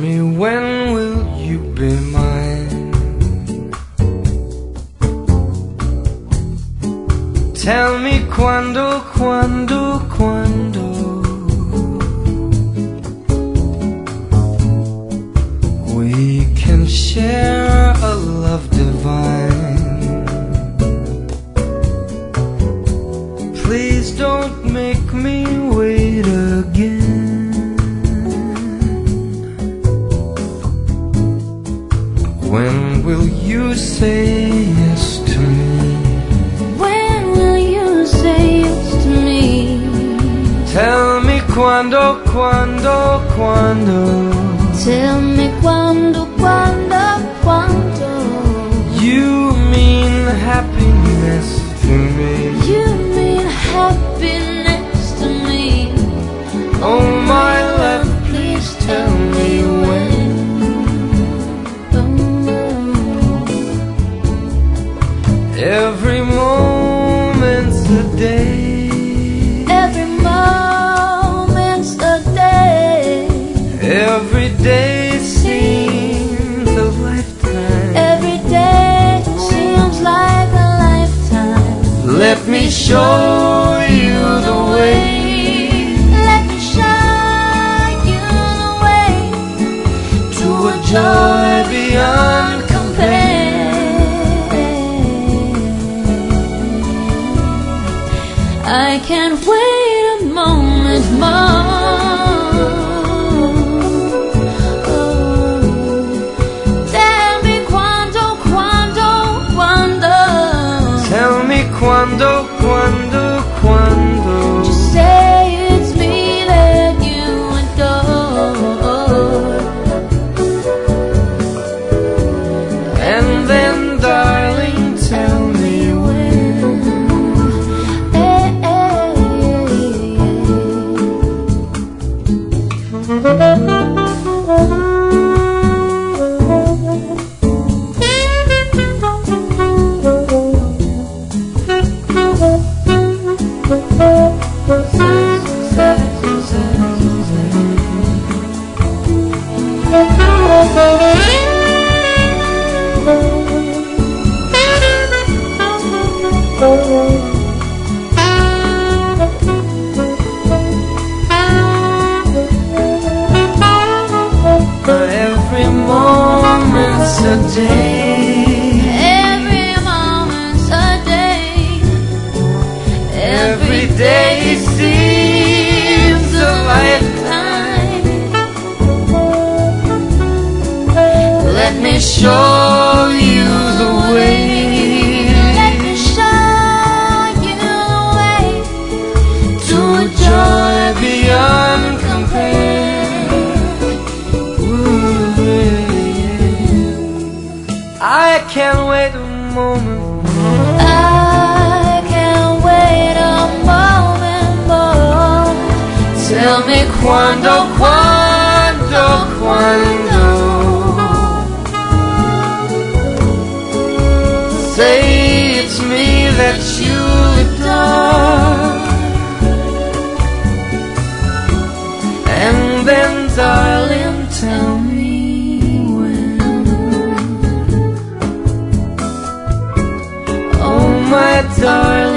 me, when will you be mine? Tell me quando, quando, quando we can share a love divine. Please don't make me wait again. When will you say yes to me? When will you say yes to me? Tell me quando, quando, quando. Tell me quando, quando, quando You mean happiness to me. you mean happiness to me. Oh my love, please tell me when. Every moment's a day. Every moment's a day. Every day seems a lifetime. Every day seems like a lifetime. Let me show you the way. Let me show you the way To a joy beyond compare. I can't wait a moment more. Tell me quando, quando, quando. Tell me quando, quando, quando. Just say it's me that you adore. And then, darling, tell me when. Every moment's a day. Every moment's a day. Every day seems a lifetime. Let me show you the way. Let me show you the way To a joy beyond compare. Ooh, yeah. I can't wait a moment. I can't wait a moment more. Tell me quando, quando, quando. Say it's me that you adore. And then, darling, tell me when. Oh my darling.